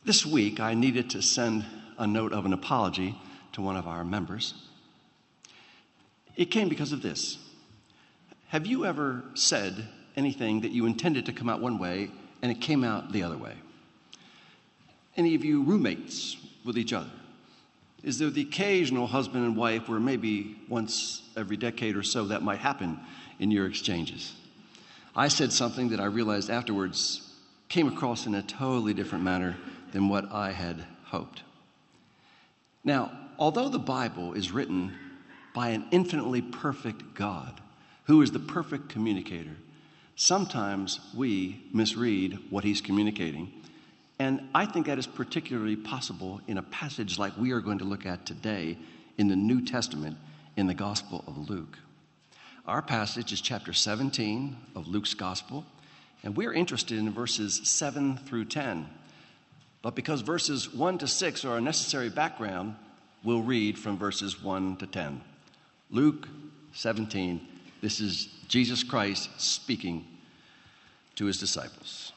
This week, I needed to send a note of an apology to one of our members. It came because of this. Have you ever said anything that you intended to come out one way and it came out the other way? Any of you roommates with each other? Is there the occasional husband and wife where maybe once every decade or so that might happen in your exchanges? I said something that I realized afterwards came across in a totally different manner than what I had hoped. Now, although the Bible is written by an infinitely perfect God who is the perfect communicator, sometimes we misread what he's communicating. And I think that is particularly possible in a passage like we are going to look at today in the New Testament in the Gospel of Luke. Our passage is chapter 17 of Luke's Gospel, and we're interested in verses 7 through 10. But because verses 1 to 6 are a necessary background, we'll read from verses 1 to 10. Luke 17, this is Jesus Christ speaking to his disciples.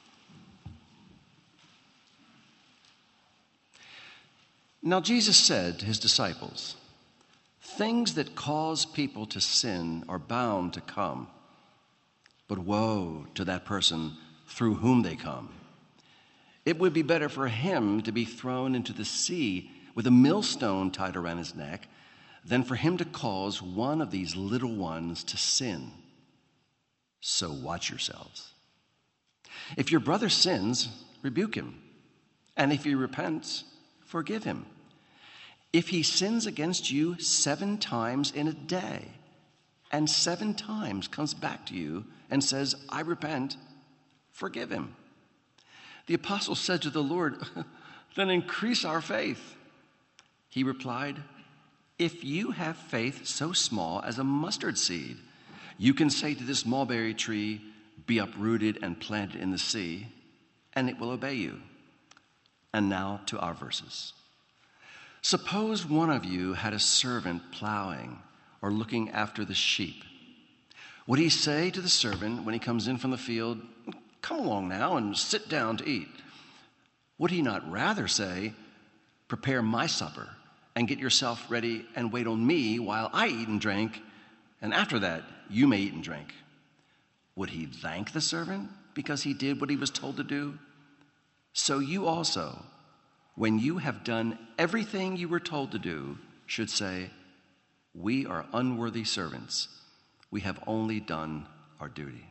Now Jesus said to his disciples, "Things that cause people to sin are bound to come, but woe to that person through whom they come. It would be better for him to be thrown into the sea with a millstone tied around his neck than for him to cause one of these little ones to sin. So watch yourselves. If your brother sins, rebuke him, and if he repents, forgive him. If he sins against you 7 times in a day, and 7 times comes back to you and says, 'I repent,' forgive him." The apostle said to the Lord, "Then increase our faith." He replied, "If you have faith so small as a mustard seed, you can say to this mulberry tree, 'Be uprooted and planted in the sea,' and it will obey you." And now to our verses. Suppose one of you had a servant plowing or looking after the sheep. Would he say to the servant when he comes in from the field, "Come along now and sit down to eat"? Would he not rather say, "Prepare my supper and get yourself ready and wait on me while I eat and drink, and after that you may eat and drink"? Would he thank the servant because he did what he was told to do? So you also, when you have done everything you were told to do, should say, "We are unworthy servants. We have only done our duty."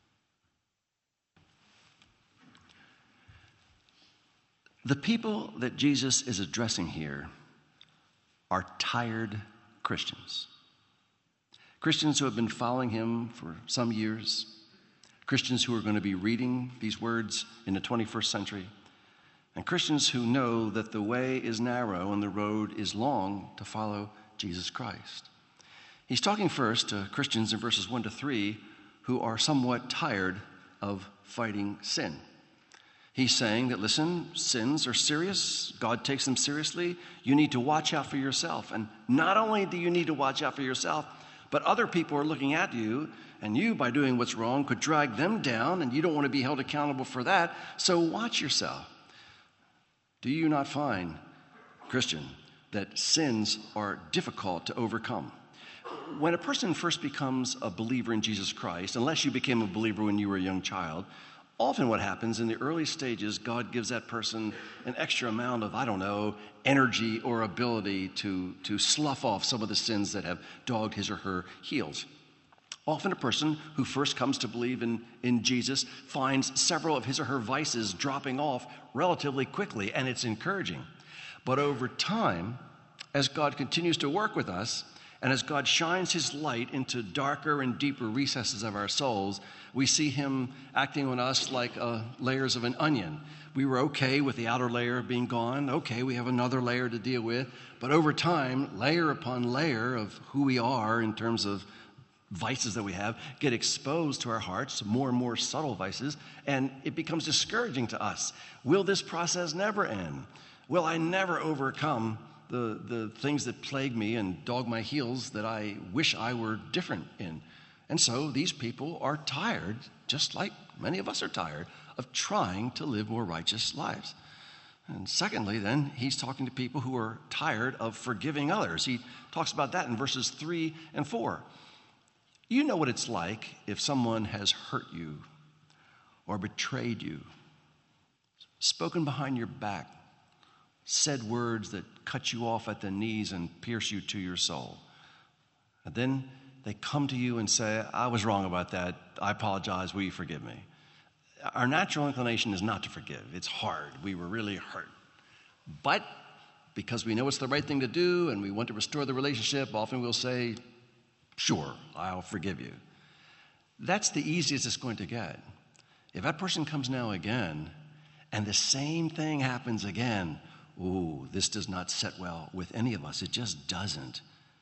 The people that Jesus is addressing here are tired Christians. Christians who have been following him for some years. Christians who are going to be reading these words in the 21st century. And Christians who know that the way is narrow and the road is long to follow Jesus Christ. He's talking first to Christians in verses 1 to 3 who are somewhat tired of fighting sin. He's saying that, listen, sins are serious. God takes them seriously. You need to watch out for yourself. And not only do you need to watch out for yourself, but other people are looking at you, and you, by doing what's wrong, could drag them down, and you don't want to be held accountable for that. So watch yourself. Do you not find, Christian, that sins are difficult to overcome? When a person first becomes a believer in Jesus Christ, unless you became a believer when you were a young child, often what happens in the early stages, God gives that person an extra amount of, energy or ability to slough off some of the sins that have dogged his or her heels. Often a person who first comes to believe in Jesus finds several of his or her vices dropping off relatively quickly, and it's encouraging. But over time, as God continues to work with us, and as God shines his light into darker and deeper recesses of our souls, we see him acting on us like layers of an onion. We were okay with the outer layer being gone. Okay, we have another layer to deal with. But over time, layer upon layer of who we are in terms of vices that we have get exposed to our hearts, more and more subtle vices, and it becomes discouraging to us. Will this process never end? Will I never overcome the things that plague me and dog my heels that I wish I were different in? And so these people are tired, just like many of us are tired, of trying to live more righteous lives. And secondly, then, he's talking to people who are tired of forgiving others. He talks about that in verses 3 and 4. You know what it's like if someone has hurt you or betrayed you, spoken behind your back, said words that cut you off at the knees and pierce you to your soul. And then they come to you and say, I was wrong about that. I apologize. Will you forgive me? Our natural inclination is not to forgive. It's hard. We were really hurt. But because we know it's the right thing to do and we want to restore the relationship, often we'll say, sure, I'll forgive you. That's the easiest it's going to get. If that person comes now again and the same thing happens again, ooh, this does not set well with any of us. It just doesn't.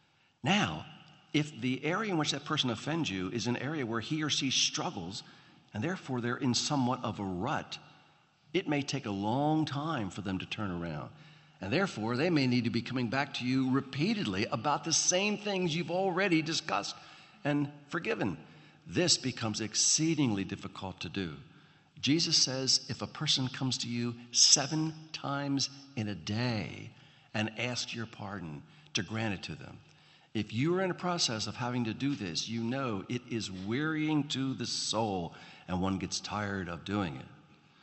Now, if the area in which that person offends you is an area where he or she struggles, and therefore they're in somewhat of a rut, it may take a long time for them to turn around. And therefore, they may need to be coming back to you repeatedly about the same things you've already discussed and forgiven. This becomes exceedingly difficult to do. Jesus says if a person comes to you 7 times in a day and asks your pardon, to grant it to them. If you are in a process of having to do this, you know it is wearying to the soul, and one gets tired of doing it.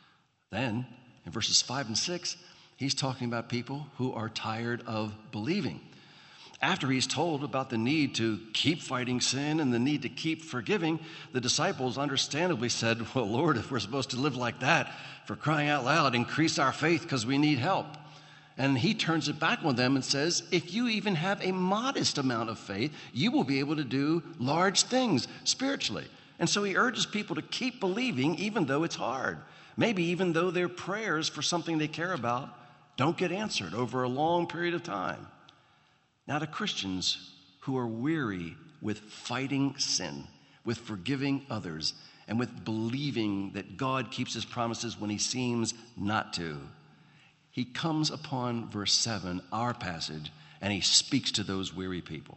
Then, in verses 5 and 6, he's talking about people who are tired of believing. After he's told about the need to keep fighting sin and the need to keep forgiving, the disciples understandably said, well, Lord, if we're supposed to live like that, for crying out loud, increase our faith because we need help. And he turns it back on them and says, if you even have a modest amount of faith, you will be able to do large things spiritually. And so he urges people to keep believing even though it's hard. Maybe even though their prayers for something they care about don't get answered over a long period of time. Now, to Christians who are weary with fighting sin, with forgiving others, and with believing that God keeps his promises when he seems not to, he comes upon verse 7, our passage, and he speaks to those weary people.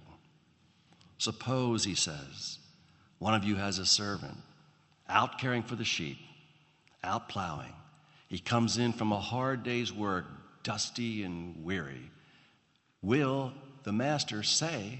Suppose, he says, one of you has a servant out caring for the sheep, out plowing. He comes in from a hard day's work, dusty and weary. Will the master say,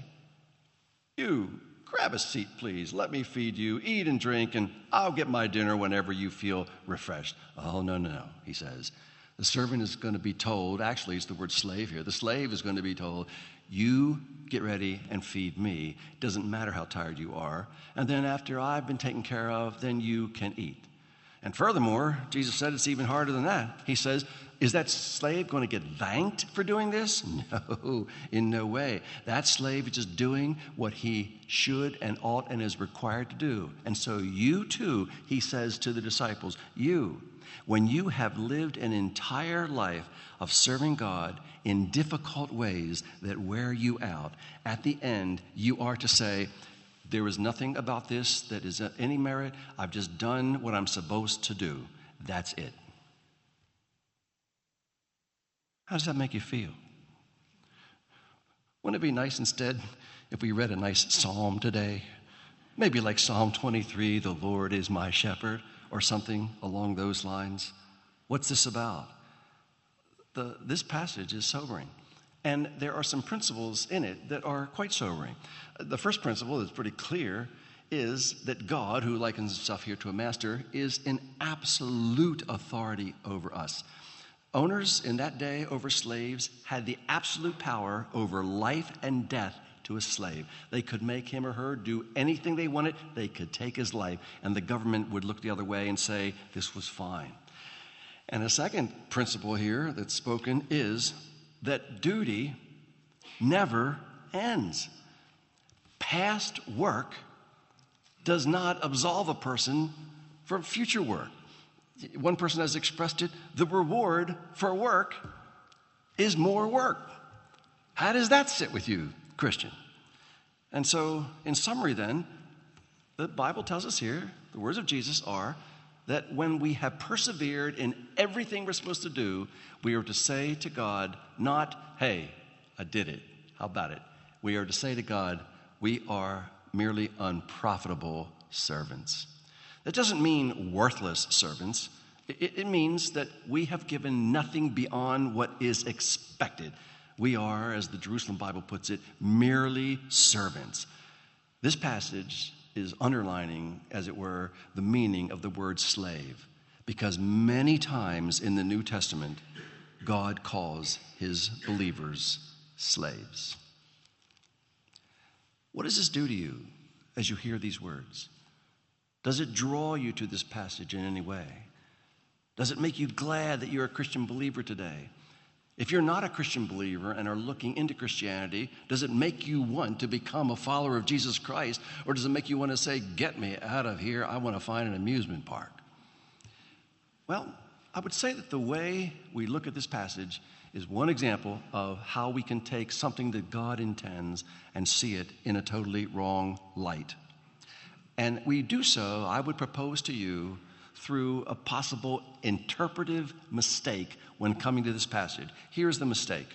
you, grab a seat, please. Let me feed you, eat and drink, and I'll get my dinner whenever you feel refreshed. Oh, no, he says. The servant is going to be told, actually it's the word slave here, the slave is going to be told, you get ready and feed me. It doesn't matter how tired you are. And then after I've been taken care of, then you can eat. And furthermore, Jesus said it's even harder than that. He says, is that slave going to get thanked for doing this? No, in no way. That slave is just doing what he should and ought and is required to do. And so you too, he says to the disciples, you, when you have lived an entire life of serving God in difficult ways that wear you out, at the end you are to say, there is nothing about this that is any merit. I've just done what I'm supposed to do. That's it. How does that make you feel? Wouldn't it be nice instead if we read a nice psalm today? Maybe like Psalm 23, the Lord is my shepherd, or something along those lines. What's this about? This passage is sobering. And there are some principles in it that are quite sobering. The first principle that's pretty clear is that God, who likens himself here to a master, is in absolute authority over us. Owners in that day over slaves had the absolute power over life and death to a slave. They could make him or her do anything they wanted. They could take his life, and the government would look the other way and say this was fine. And the second principle here that's spoken is that duty never ends. Past work does not absolve a person from future work. One person has expressed it, the reward for work is more work. How does that sit with you, Christian? And so, in summary then, the Bible tells us here, the words of Jesus are that when we have persevered in everything we're supposed to do, we are to say to God, not, hey, I did it. How about it? We are to say to God, we are merely unprofitable servants. That doesn't mean worthless servants. It means that we have given nothing beyond what is expected. We are, as the Jerusalem Bible puts it, merely servants. This passage is underlining, as it were, the meaning of the word slave, because many times in the New Testament, God calls his believers slaves. What does this do to you as you hear these words? Does it draw you to this passage in any way? Does it make you glad that you're a Christian believer today? If you're not a Christian believer and are looking into Christianity, does it make you want to become a follower of Jesus Christ, or does it make you want to say, get me out of here, I want to find an amusement park? Well, I would say that the way we look at this passage is one example of how we can take something that God intends and see it in a totally wrong light. And we do so, I would propose to you, through a possible interpretive mistake when coming to this passage. Here's the mistake.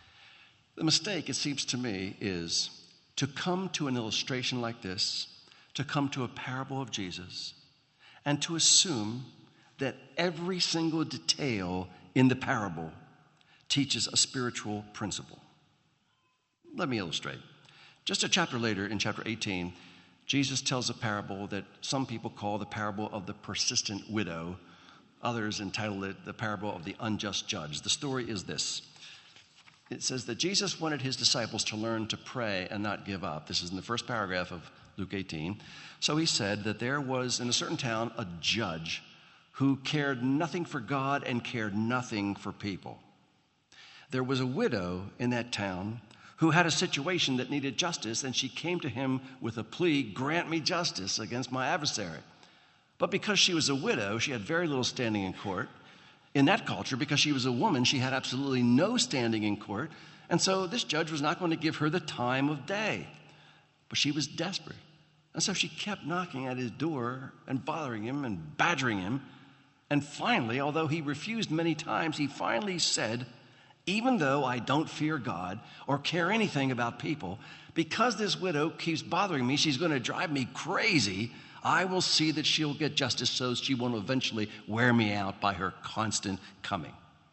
The mistake, it seems to me, is to come to an illustration like this, to come to a parable of Jesus, and to assume that every single detail in the parable teaches a spiritual principle. Let me illustrate. Just a chapter later, in chapter 18, Jesus tells a parable that some people call the parable of the persistent widow. Others entitle it the parable of the unjust judge. The story is this. It says that Jesus wanted his disciples to learn to pray and not give up. This is in the first paragraph of Luke 18. So he said that there was in a certain town a judge who cared nothing for God and cared nothing for people. There was a widow in that town who had a situation that needed justice, and she came to him with a plea, grant me justice against my adversary. But because she was a widow, she had very little standing in court. In that culture, because she was a woman, she had absolutely no standing in court, and so this judge was not going to give her the time of day. But she was desperate, and so she kept knocking at his door and bothering him and badgering him, and finally, although he refused many times, he finally said, even though I don't fear God or care anything about people, because this widow keeps bothering me, she's going to drive me crazy, I will see that she'll get justice so she won't eventually wear me out by her constant coming.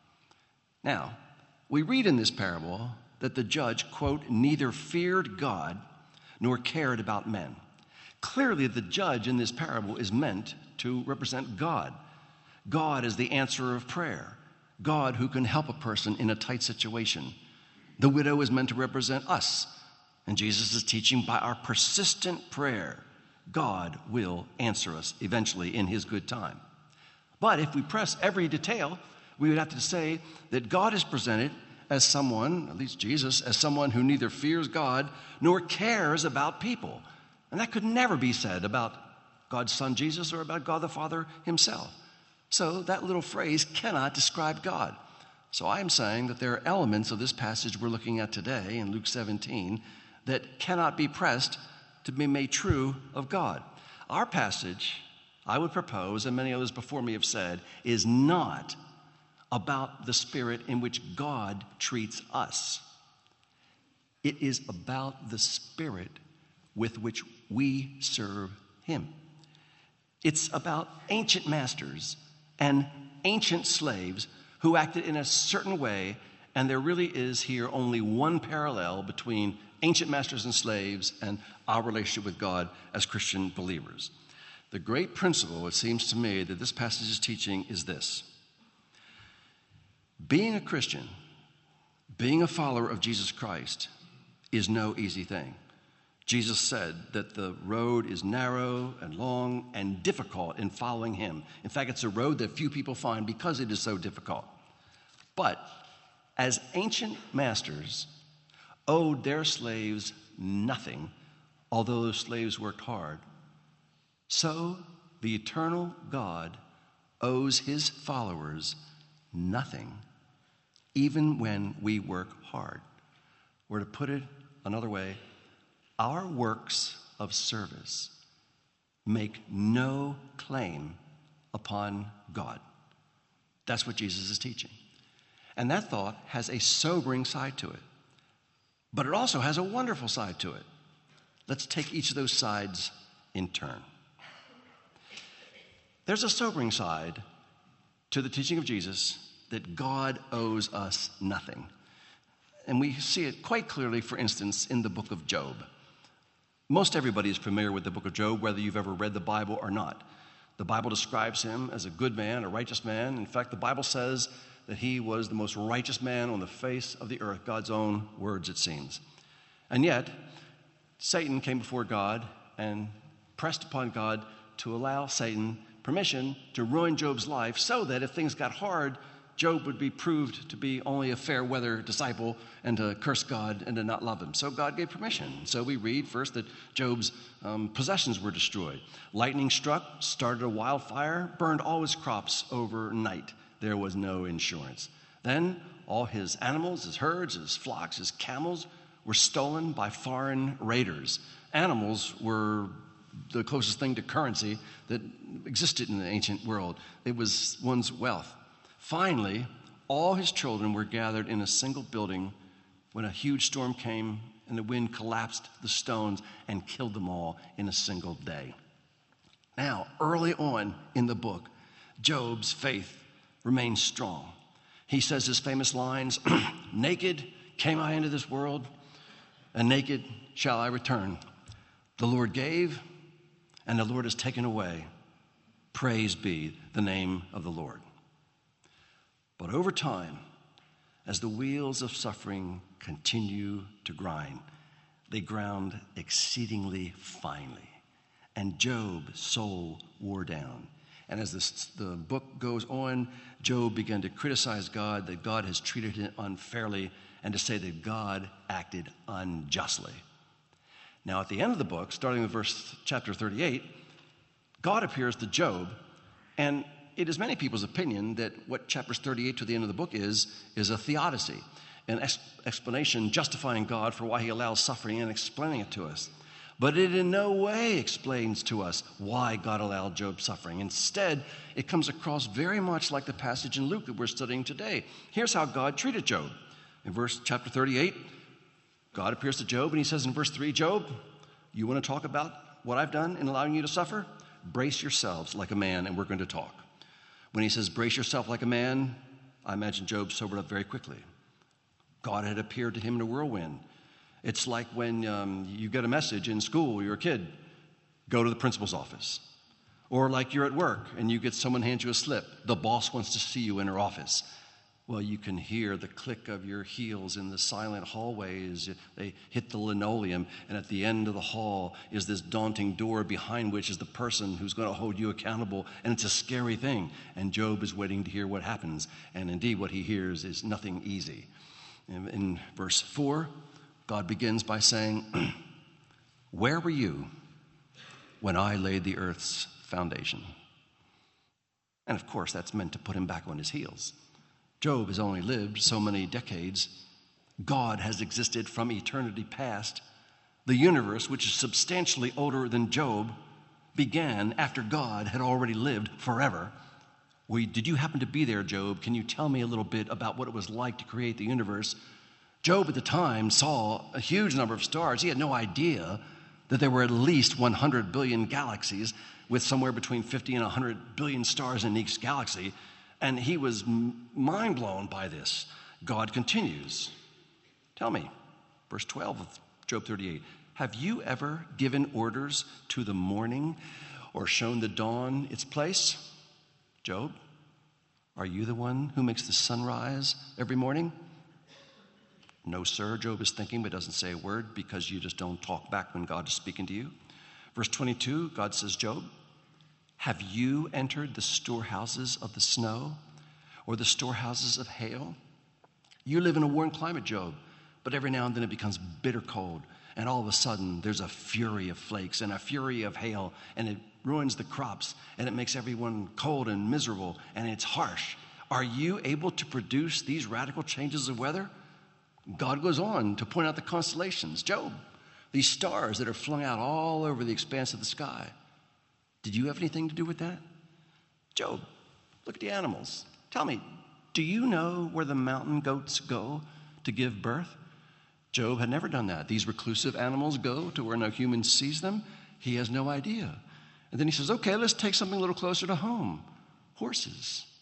Now, we read in this parable that the judge, quote, neither feared God nor cared about men. Clearly, the judge in this parable is meant to represent God. God is the answerer of prayer. God who can help a person in a tight situation. The widow is meant to represent us. And Jesus is teaching by our persistent prayer, God will answer us eventually in his good time. But if we press every detail, we would have to say that God is presented as someone, at least Jesus, as someone who neither fears God nor cares about people. And that could never be said about God's Son Jesus or about God the Father himself. So that little phrase cannot describe God. So I am saying that there are elements of this passage we're looking at today in Luke 17 that cannot be pressed to be made true of God. Our passage, I would propose, and many others before me have said, is not about the spirit in which God treats us. It is about the spirit with which we serve him. It's about ancient masters and ancient slaves who acted in a certain way, and there really is here only one parallel between ancient masters and slaves and our relationship with God as Christian believers. The great principle, it seems to me, that this passage is teaching is this. Being a Christian, being a follower of Jesus Christ, is no easy thing. Jesus said that the road is narrow and long and difficult in following him. In fact, it's a road that few people find because it is so difficult. But as ancient masters owed their slaves nothing, although those slaves worked hard, so the eternal God owes his followers nothing, even when we work hard. Or to put it another way, our works of service make no claim upon God. That's what Jesus is teaching. And that thought has a sobering side to it. But it also has a wonderful side to it. Let's take each of those sides in turn. There's a sobering side to the teaching of Jesus that God owes us nothing. And we see it quite clearly, for instance, in the book of Job. Most everybody is familiar with the book of Job, whether you've ever read the Bible or not. The Bible describes him as a good man, a righteous man. In fact, the Bible says that he was the most righteous man on the face of the earth, God's own words, it seems. And yet, Satan came before God and pressed upon God to allow Satan permission to ruin Job's life so that if things got hard, Job would be proved to be only a fair weather disciple and to curse God and to not love him. So God gave permission. So we read first that Job's possessions were destroyed. Lightning struck, started a wildfire, burned all his crops overnight. There was no insurance. Then all his animals, his herds, his flocks, his camels were stolen by foreign raiders. Animals were the closest thing to currency that existed in the ancient world. It was one's wealth. Finally, all his children were gathered in a single building when a huge storm came and the wind collapsed the stones and killed them all in a single day. Now, early on in the book, Job's faith remains strong. He says his famous lines, "Naked came I into this world, and naked shall I return. The Lord gave, and the Lord has taken away. Praise be the name of the Lord." But over time, as the wheels of suffering continue to grind, they ground exceedingly finely, and Job's soul wore down. And as the book goes on, Job began to criticize God, that God has treated him unfairly, and to say that God acted unjustly. Now, at the end of the book, starting with chapter 38, God appears to Job, and it is many people's opinion that what chapters 38 to the end of the book is a theodicy, an explanation justifying God for why he allows suffering and explaining it to us. But it in no way explains to us why God allowed Job suffering. Instead, it comes across very much like the passage in Luke that we're studying today. Here's how God treated Job. In chapter 38, God appears to Job and he says in verse 3, "Job, you want to talk about what I've done in allowing you to suffer? Brace yourselves like a man and we're going to talk." When he says, "Brace yourself like a man," I imagine Job sobered up very quickly. God had appeared to him in a whirlwind. It's like when you get a message in school, you're a kid, go to the principal's office. Or like you're at work and you get someone hands you a slip, the boss wants to see you in her office. Well, you can hear the click of your heels in the silent hallways. They hit the linoleum, and at the end of the hall is this daunting door behind which is the person who's going to hold you accountable, and it's a scary thing. And Job is waiting to hear what happens, and indeed what he hears is nothing easy. In verse 4, God begins by saying, "Where were you when I laid the earth's foundation?" And of course, that's meant to put him back on his heels. Job has only lived so many decades. God has existed from eternity past. The universe, which is substantially older than Job, began after God had already lived forever. Did you happen to be there, Job? Can you tell me a little bit about what it was like to create the universe? Job at the time saw a huge number of stars. He had no idea that there were at least 100 billion galaxies with somewhere between 50 and 100 billion stars in each galaxy. And he was mind blown by this. God continues. Tell me, verse 12 of Job 38, "Have you ever given orders to the morning or shown the dawn its place? Job, are you the one who makes the sun rise every morning?" "No, sir," Job is thinking, but doesn't say a word because you just don't talk back when God is speaking to you. Verse 22, God says, "Job, have you entered the storehouses of the snow or the storehouses of hail? You live in a warm climate, Job, but every now and then it becomes bitter cold, and all of a sudden there's a fury of flakes and a fury of hail, and it ruins the crops, and it makes everyone cold and miserable, and it's harsh. Are you able to produce these radical changes of weather?" God goes on to point out the constellations. "Job, these stars that are flung out all over the expanse of the sky, did you have anything to do with that? Job, look at the animals. Tell me, do you know where the mountain goats go to give birth?" Job had never done that. These reclusive animals go to where no human sees them. He has no idea. And then he says, "Okay, let's take something a little closer to home. Horses.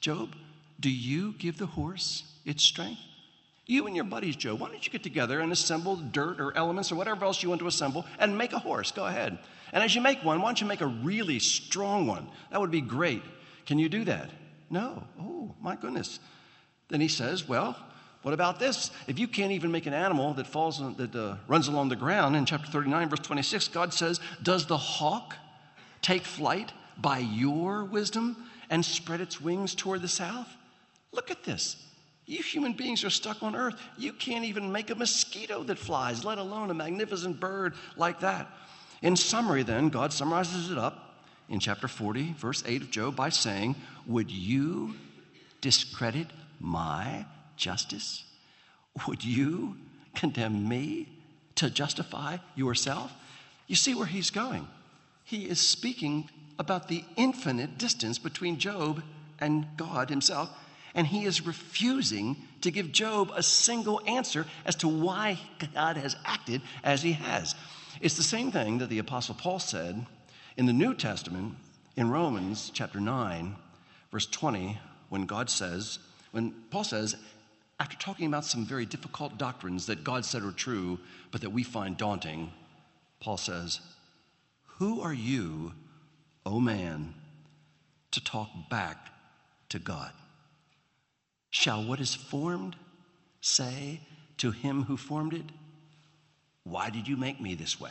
Job, do you give the horse its strength? You and your buddies, Job, why don't you get together and assemble dirt or elements or whatever else you want to assemble and make a horse? Go ahead. And as you make one, why don't you make a really strong one? That would be great. Can you do that? No. Oh, my goodness. Then he says, well, what about this? If you can't even make an animal that runs along the ground, in chapter 39, verse 26, God says, does the hawk take flight by your wisdom and spread its wings toward the south? Look at this. You human beings are stuck on earth. You can't even make a mosquito that flies, let alone a magnificent bird like that. In summary, then, God summarizes it up in chapter 40, verse 8 of Job by saying, would you discredit my justice? Would you condemn me to justify yourself? You see where he's going. He is speaking about the infinite distance between Job and God himself, and he is refusing to give Job a single answer as to why God has acted as he has. It's the same thing that the Apostle Paul said in the New Testament in Romans chapter 9, verse 20, when Paul says, after talking about some very difficult doctrines that God said are true, but that we find daunting, Paul says, who are you, O man, to talk back to God? Shall what is formed say to him who formed it, why did you make me this way?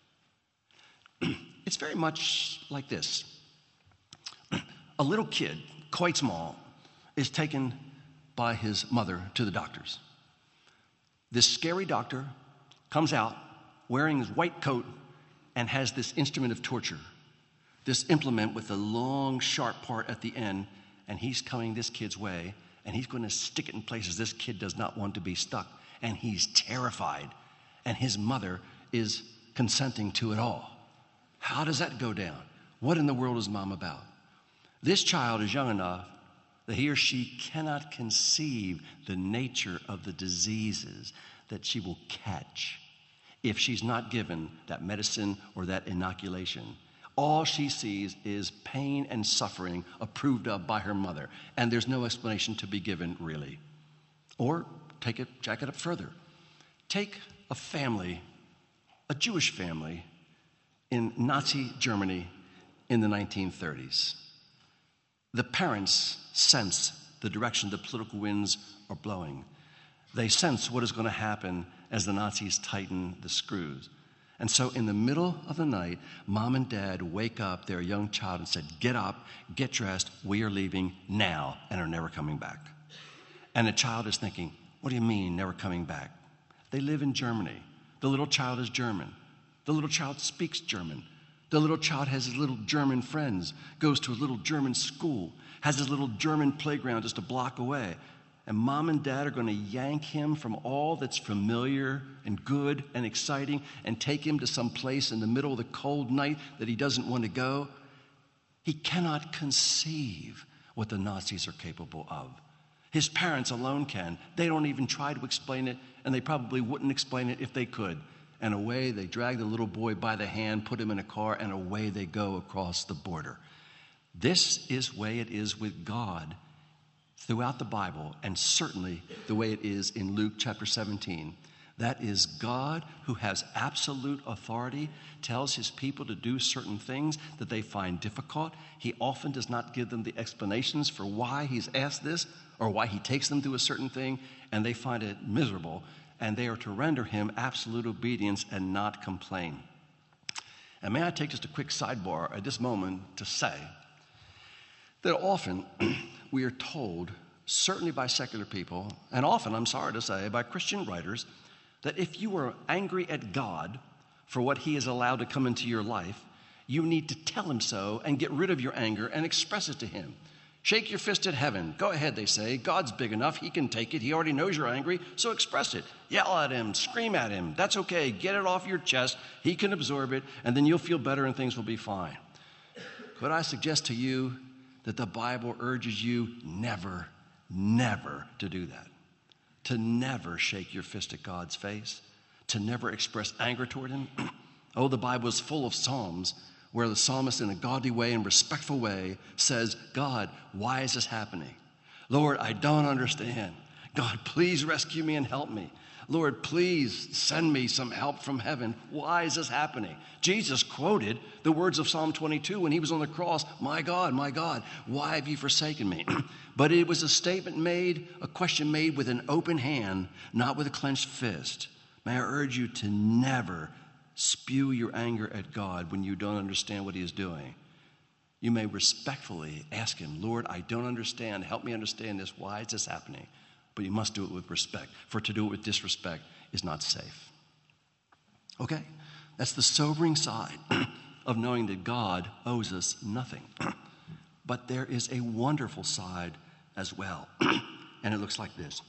It's very much like this. A little kid, quite small, is taken by his mother to the doctors. This scary doctor comes out wearing his white coat and has this instrument of torture, this implement with a long, sharp part at the end, and he's coming this kid's way, and he's going to stick it in places this kid does not want to be stuck, and he's terrified, and his mother is consenting to it all. How does that go down? What in the world is mom about? This child is young enough that he or she cannot conceive the nature of the diseases that she will catch if she's not given that medicine or that inoculation. All she sees is pain and suffering approved of by her mother, and there's no explanation to be given, really. Or jack it up further. Take a family, a Jewish family in Nazi Germany in the 1930s. The parents sense the direction the political winds are blowing. They sense what is going to happen as the Nazis tighten the screws. And so in the middle of the night, mom and dad wake up their young child and said, get up, get dressed, we are leaving now and are never coming back. And the child is thinking, what do you mean never coming back? They live in Germany. The little child is German. The little child speaks German. The little child has his little German friends, goes to a little German school, has his little German playground just a block away. And mom and dad are going to yank him from all that's familiar and good and exciting and take him to some place in the middle of the cold night that he doesn't want to go. He cannot conceive what the Nazis are capable of. His parents alone can. They don't even try to explain it, and they probably wouldn't explain it if they could. And away they drag the little boy by the hand, put him in a car, and away they go across the border. This is the way it is with God throughout the Bible, and certainly the way it is in Luke chapter 17. That is, God, who has absolute authority, tells his people to do certain things that they find difficult. He often does not give them the explanations for why he's asked this or why he takes them through a certain thing, and they find it miserable, and they are to render him absolute obedience and not complain. And may I take just a quick sidebar at this moment to say that often we are told, certainly by secular people, and often, I'm sorry to say, by Christian writers, that if you are angry at God for what he has allowed to come into your life, you need to tell him so and get rid of your anger and express it to him. Shake your fist at heaven. Go ahead, they say. God's big enough. He can take it. He already knows you're angry, so express it. Yell at him. Scream at him. That's okay. Get it off your chest. He can absorb it, and then you'll feel better and things will be fine. Could I suggest to you that the Bible urges you never, never to do that? To never shake your fist at God's face, to never express anger toward him. Oh, the Bible is full of Psalms where the psalmist in a godly way and respectful way says, God, why is this happening? Lord, I don't understand. God, please rescue me and help me. Lord, please send me some help from heaven. Why is this happening? Jesus quoted the words of Psalm 22 when he was on the cross. My God, why have you forsaken me? But it was a statement made, a question made with an open hand, not with a clenched fist. May I urge you to never spew your anger at God when you don't understand what he is doing. You may respectfully ask him, Lord, I don't understand. Help me understand this. Why is this happening? But you must do it with respect. For to do it with disrespect is not safe. Okay? That's the sobering side of knowing that God owes us nothing. But there is a wonderful side as well. And it looks like this.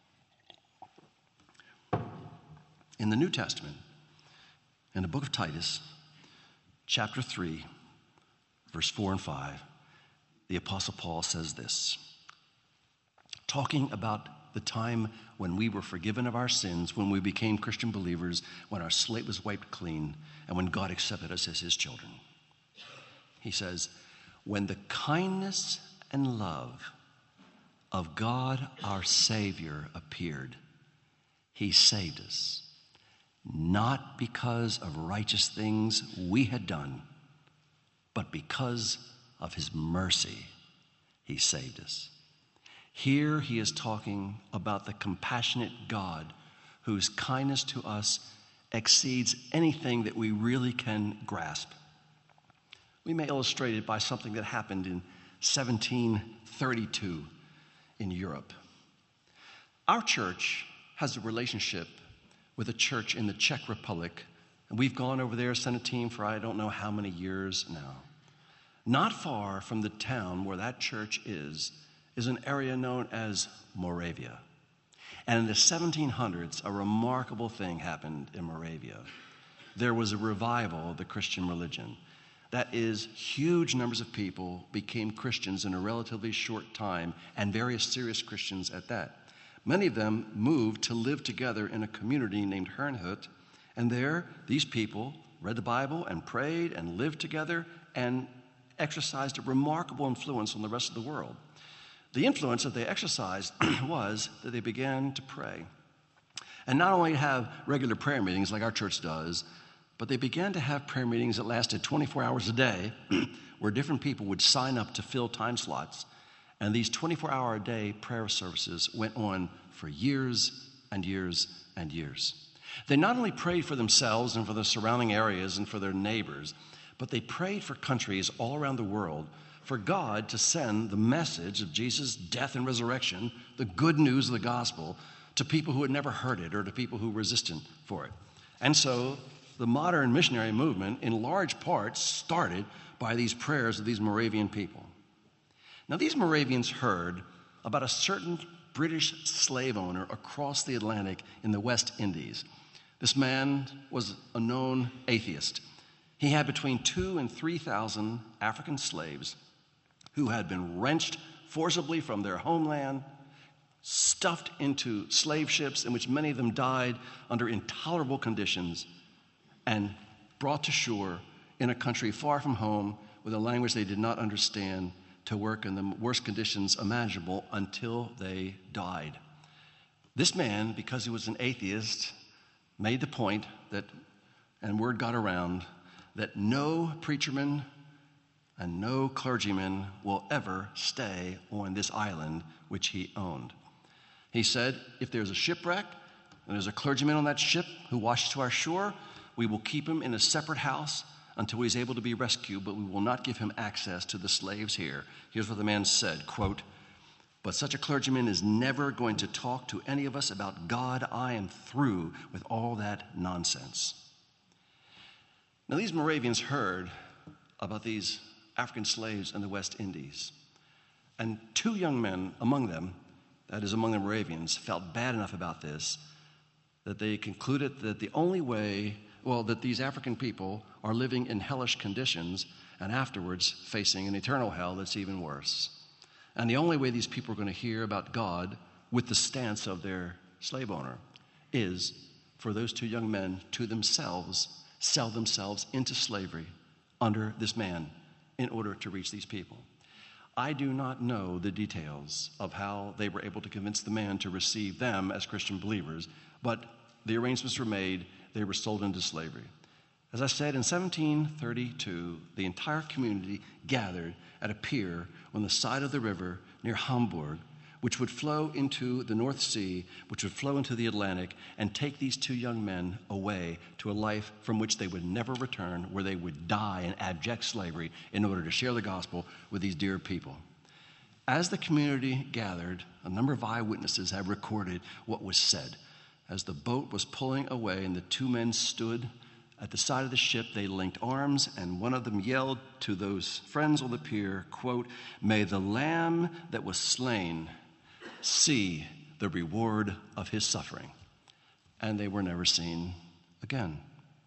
In the New Testament, in the book of Titus, chapter 3, verse 4 and 5, the Apostle Paul says this, talking about the time when we were forgiven of our sins, when we became Christian believers, when our slate was wiped clean, and when God accepted us as his children. He says, when the kindness and love of God our Savior appeared, he saved us, not because of righteous things we had done, but because of his mercy, he saved us. Here he is talking about the compassionate God whose kindness to us exceeds anything that we really can grasp. We may illustrate it by something that happened in 1732 in Europe. Our church has a relationship with a church in the Czech Republic, and we've gone over there, sent a team for I don't know how many years now. Not far from the town where that church is an area known as Moravia. And in the 1700s, a remarkable thing happened in Moravia. There was a revival of the Christian religion. That is, huge numbers of people became Christians in a relatively short time, and very serious Christians at that. Many of them moved to live together in a community named Herrnhut, and there, these people read the Bible and prayed and lived together and exercised a remarkable influence on the rest of the world. The influence that they exercised was that they began to pray. And not only have regular prayer meetings like our church does, but they began to have prayer meetings that lasted 24 hours a day, where different people would sign up to fill time slots. And these 24-hour-a-day prayer services went on for years and years and years. They not only prayed for themselves and for the surrounding areas and for their neighbors, but they prayed for countries all around the world for God to send the message of Jesus' death and resurrection, the good news of the gospel, to people who had never heard it or to people who were resistant for it. And so the modern missionary movement, in large part, started by these prayers of these Moravian people. Now, these Moravians heard about a certain British slave owner across the Atlantic in the West Indies. This man was a known atheist. He had between 2,000 and 3,000 African slaves who had been wrenched forcibly from their homeland, stuffed into slave ships in which many of them died under intolerable conditions, and brought to shore in a country far from home with a language they did not understand to work in the worst conditions imaginable until they died. This man, because he was an atheist, made the point that, and word got around, that no preacherman and no clergyman will ever stay on this island which he owned. He said, if there's a shipwreck and there's a clergyman on that ship who washes to our shore, we will keep him in a separate house until he's able to be rescued, but we will not give him access to the slaves here. Here's what the man said, quote, but such a clergyman is never going to talk to any of us about God. I am through with all that nonsense. Now, these Moravians heard about these African slaves in the West Indies. And two young men among them, that is among the Moravians, felt bad enough about this that they concluded that the only way, that these African people are living in hellish conditions and afterwards facing an eternal hell that's even worse. And the only way these people are going to hear about God with the stance of their slave owner is for those two young men to themselves sell themselves into slavery under this man in order to reach these people. I do not know the details of how they were able to convince the man to receive them as Christian believers, but the arrangements were made. They were sold into slavery. As I said, in 1732, the entire community gathered at a pier on the side of the river near Hamburg, which would flow into the North Sea, which would flow into the Atlantic, and take these two young men away to a life from which they would never return, where they would die in abject slavery in order to share the gospel with these dear people. As the community gathered, a number of eyewitnesses have recorded what was said. As the boat was pulling away and the two men stood at the side of the ship, they linked arms, and one of them yelled to those friends on the pier, quote, "May the Lamb that was slain see the reward of his suffering." And they were never seen again.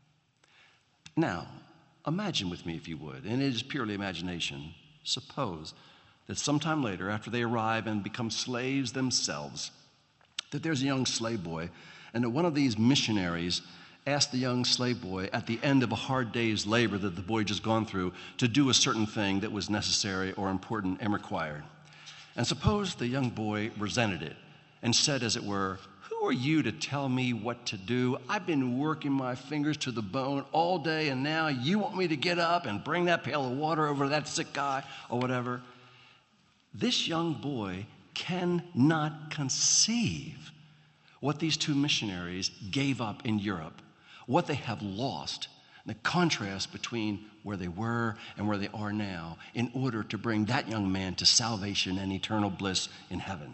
Now, imagine with me, if you would, and it is purely imagination, suppose that sometime later, after they arrive and become slaves themselves, that there's a young slave boy, and that one of these missionaries asked the young slave boy at the end of a hard day's labor that the boy just gone through to do a certain thing that was necessary or important and required. And suppose the young boy resented it and said, as it were, "Who are you to tell me what to do? I've been working my fingers to the bone all day, and now you want me to get up and bring that pail of water over to that sick guy," or whatever. This young boy cannot conceive what these two missionaries gave up in Europe, what they have lost, the contrast between where they were and where they are now, in order to bring that young man to salvation and eternal bliss in heaven.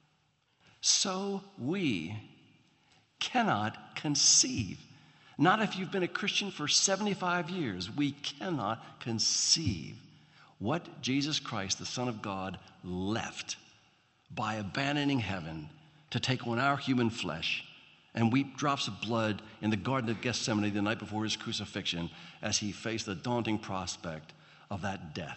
So we cannot conceive. Not if you've been a Christian for 75 years. We cannot conceive what Jesus Christ, the Son of God, left by abandoning heaven to take on our human flesh and weep drops of blood in the Garden of Gethsemane the night before his crucifixion as he faced the daunting prospect of that death.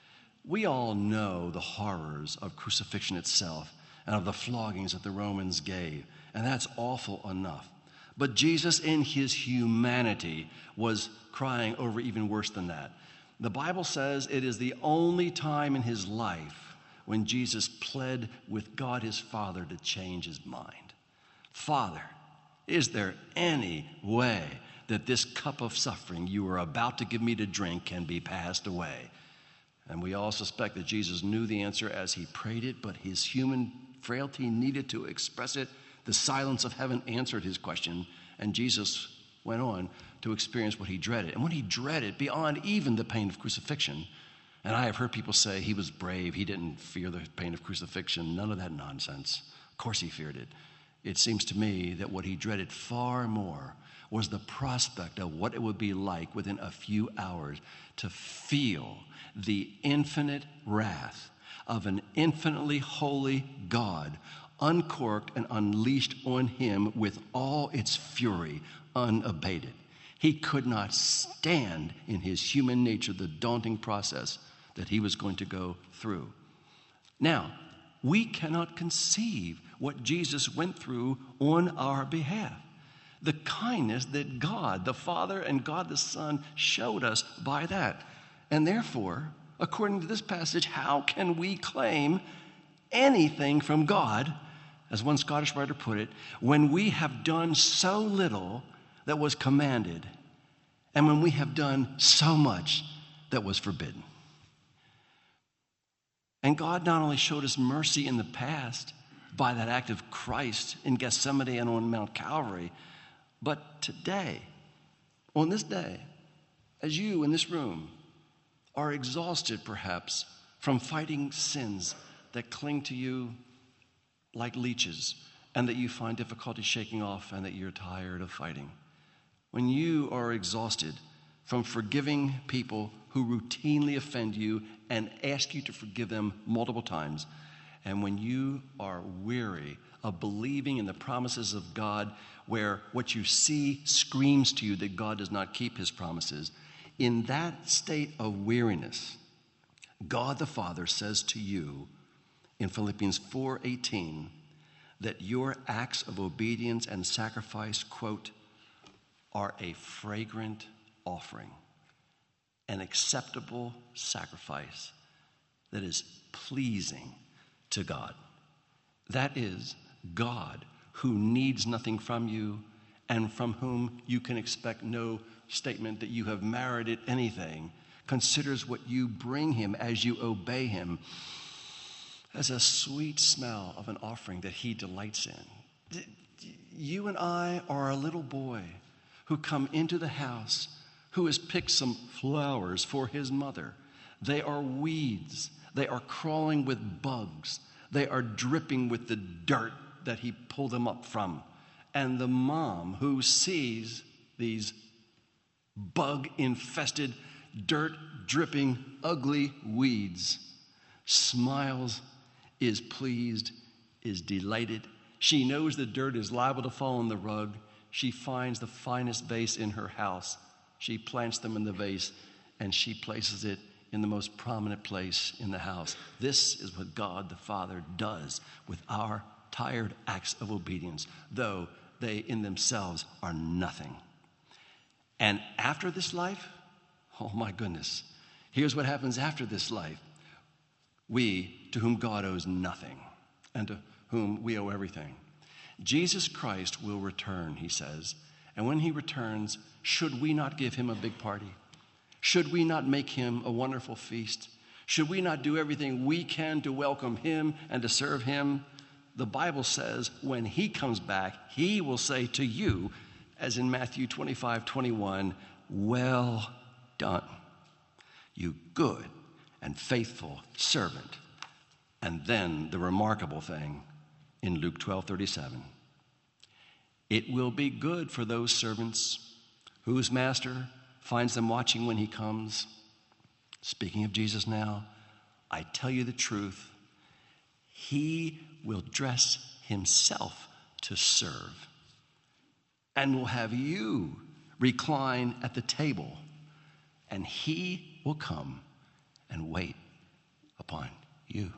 We all know the horrors of crucifixion itself and of the floggings that the Romans gave, and that's awful enough. But Jesus, in his humanity, was crying over even worse than that. The Bible says it is the only time in his life when Jesus pled with God his Father to change his mind. "Father, is there any way that this cup of suffering you are about to give me to drink can be passed away?" And we all suspect that Jesus knew the answer as he prayed it, but his human frailty needed to express it. The silence of heaven answered his question, and Jesus went on to experience what he dreaded. And what he dreaded beyond even the pain of crucifixion, and I have heard people say he was brave, he didn't fear the pain of crucifixion. None of that nonsense. Of course he feared it. It seems to me that what he dreaded far more was the prospect of what it would be like within a few hours to feel the infinite wrath of an infinitely holy God uncorked and unleashed on him with all its fury unabated. He could not stand in his human nature the daunting process that he was going to go through. Now, we cannot conceive what Jesus went through on our behalf. The kindness that God the Father and God the Son showed us by that. And therefore, according to this passage, how can we claim anything from God, as one Scottish writer put it, when we have done so little that was commanded, and when we have done so much that was forbidden? And God not only showed us mercy in the past by that act of Christ in Gethsemane and on Mount Calvary, but today, on this day, as you in this room are exhausted perhaps from fighting sins that cling to you like leeches and that you find difficulty shaking off and that you're tired of fighting. When you are exhausted from forgiving people who routinely offend you and ask you to forgive them multiple times, and when you are weary of believing in the promises of God, where what you see screams to you that God does not keep his promises, in that state of weariness, God the Father says to you in Philippians 4:18 that your acts of obedience and sacrifice, quote, are a fragrant offering, an acceptable sacrifice, that is pleasing to God. That is God, who needs nothing from you and from whom you can expect no statement that you have merited anything, considers what you bring him as you obey him as a sweet smell of an offering that he delights in. You and I are a little boy who come into the house, who has picked some flowers for his mother. They are weeds. They are crawling with bugs. They are dripping with the dirt that he pulled them up from. And the mom who sees these bug-infested, dirt-dripping, ugly weeds smiles, is pleased, is delighted. She knows the dirt is liable to fall on the rug. She finds the finest vase in her house. She plants them in the vase, and she places it in the most prominent place in the house. This is what God the Father does with our tired acts of obedience, though they in themselves are nothing. And after this life, oh my goodness, here's what happens after this life. We, to whom God owes nothing, and to whom we owe everything. Jesus Christ will return, he says, and when he returns, should we not give him a big party? Should we not make him a wonderful feast? Should we not do everything we can to welcome him and to serve him? The Bible says when he comes back, he will say to you, as in Matthew 25:21, well done, you good and faithful servant. And then the remarkable thing in Luke 12:37. It will be good for those servants whose master finds them watching when he comes. Speaking of Jesus now, I tell you the truth, he will dress himself to serve and will have you recline at the table, and he will come and wait upon you.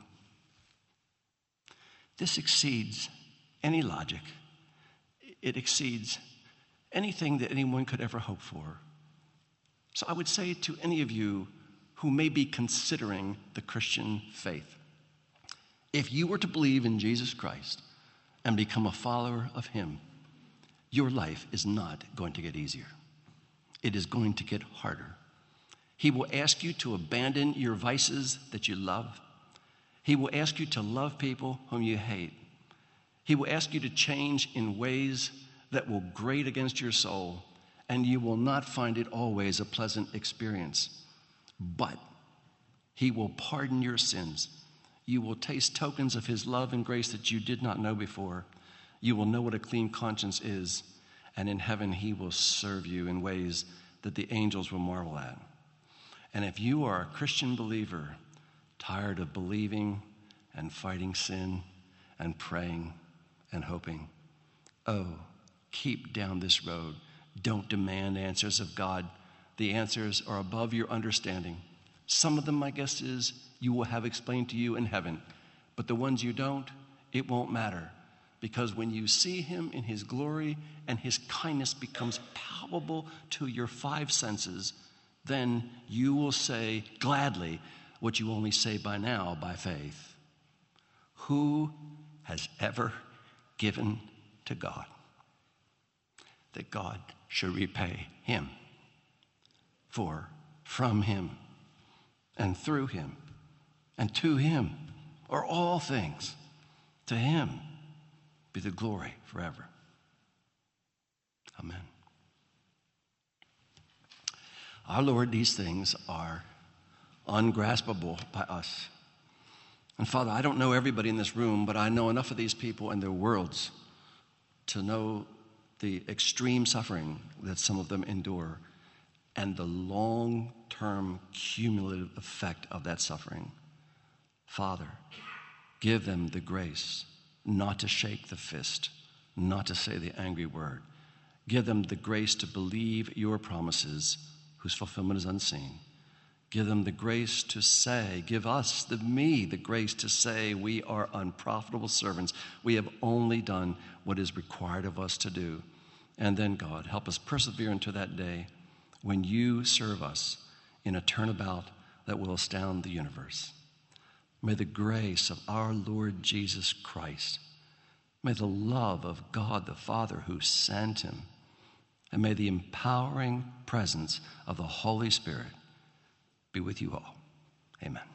This exceeds any logic. It exceeds anything that anyone could ever hope for. So I would say to any of you who may be considering the Christian faith, if you were to believe in Jesus Christ and become a follower of him, your life is not going to get easier. It is going to get harder. He will ask you to abandon your vices that you love. He will ask you to love people whom you hate. He will ask you to change in ways that will grate against your soul, and you will not find it always a pleasant experience. But he will pardon your sins. You will taste tokens of his love and grace that you did not know before. You will know what a clean conscience is, and in heaven he will serve you in ways that the angels will marvel at. And if you are a Christian believer, tired of believing and fighting sin and praying and hoping, oh, keep down this road. Don't demand answers of God. The answers are above your understanding. Some of them, my guess is, you will have explained to you in heaven. But the ones you don't, it won't matter. Because when you see him in his glory and his kindness becomes palpable to your five senses, then you will say gladly what you only say by now by faith. Who has ever given to God that God should repay him? For from him and through him and to him are all things. To him be the glory forever. Amen. Our Lord, these things are ungraspable by us. And Father, I don't know everybody in this room, but I know enough of these people and their worlds to know the extreme suffering that some of them endure and the long-term cumulative effect of that suffering. Father, give them the grace not to shake the fist, not to say the angry word. Give them the grace to believe your promises, whose fulfillment is unseen. Give them the grace to say, give us, me, the grace to say we are unprofitable servants. We have only done what is required of us to do. And then, God, help us persevere into that day when you serve us in a turnabout that will astound the universe. May the grace of our Lord Jesus Christ, may the love of God the Father who sent him, and may the empowering presence of the Holy Spirit be with you all. Amen.